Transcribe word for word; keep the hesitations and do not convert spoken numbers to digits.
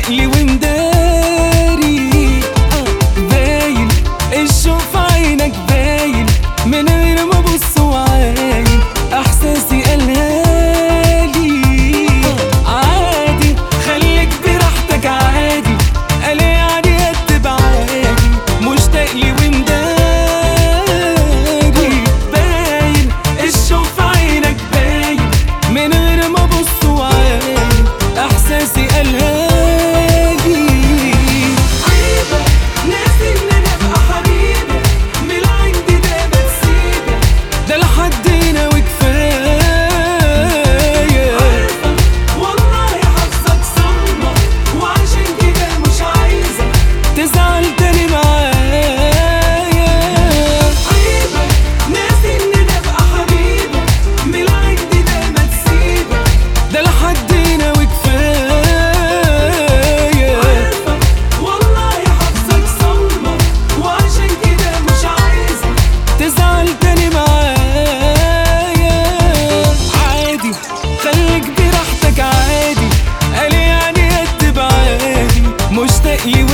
مشتاق لي ومداري باين الشوق في عينك باين من غير ما ابص وعاين احساسي قالها لي عادي خليك براحتك عادي قال يعني قد بعادي مشتاق لي ومداري باين الشوق في عينك باين من غير ما ابص وعاين احساسي قالها لي عيبة ناسي ان انا ابقى حبيبة من عندي ده ما تسيبك ده لحد هنا وكفاية عارفة والله حافظك صدمة وعشان كده مش عايزة تزعل تاني معايا عيبة ناسي ان انا ابقى حبيبة من عندي ده ما تسيبك ده لحد هنا وكفاية عارفة والله حافظك صدمة وعشان كده مش عايزة تزعل تاني معايا عادي خليك براحتك عادي قال يعني قد بعادي مشتاق لي